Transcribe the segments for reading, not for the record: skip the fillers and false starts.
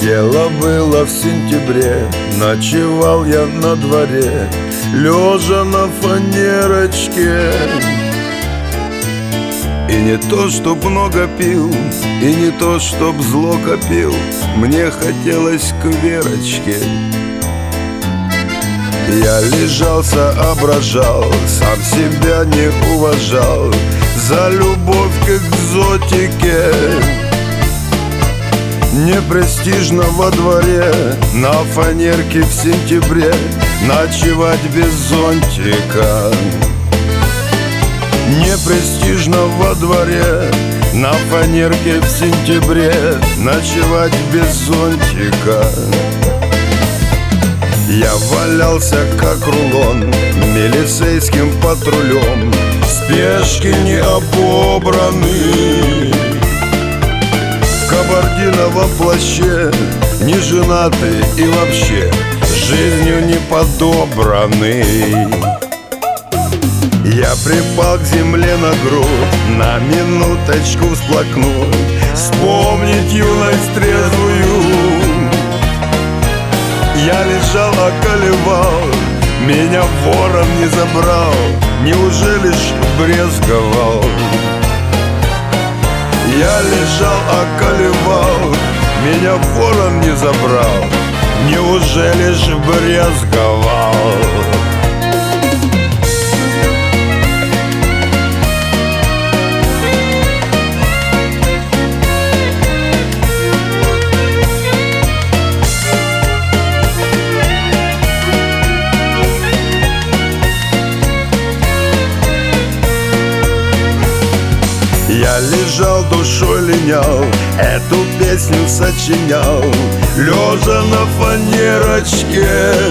Дело было в сентябре, ночевал я на дворе, лежа на фанерочке. И не то, чтоб много пил, и не то, чтоб зло копил, мне хотелось к Верочке. Я лежал, соображал, сам себя не уважал за любовь к экзотике. Непрестижно во дворе, на фанерке в сентябре, ночевать без зонтика. Непрестижно во дворе, на фанерке в сентябре, ночевать без зонтика. Я валялся как рулон милицейским патрулем, в спешке не обобранный, в кабардиновом плаще, не женатый и вообще жизнью не подобранный. Я припал к земле на грудь, на минуточку всплакнуть, вспомнить юность трезвую. Я лежал, околевал, меня ворон не забрал, неужели ж брезговал? Я лежал, околевал, меня ворон не забрал, неужели ж брезговал? Я лежал, душой линял, эту песню сочинял, лежа на фанерочке.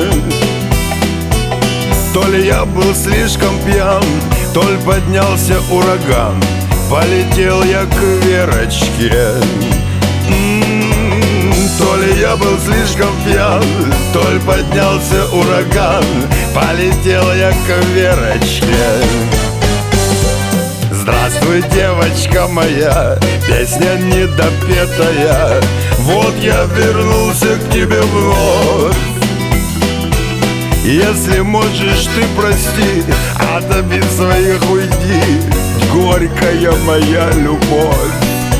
То ли я был слишком пьян, то ли поднялся ураган, полетел я к Верочке. То ли я был слишком пьян, то ли поднялся ураган, полетел я к Верочке. Здравствуй, девочка моя, песня недопетая, вот я вернулся к тебе вновь. Если можешь, ты прости, от обид своих уйди, горькая моя любовь.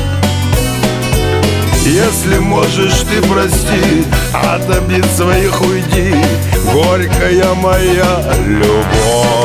Если можешь, ты прости, от обид своих уйди, горькая моя любовь.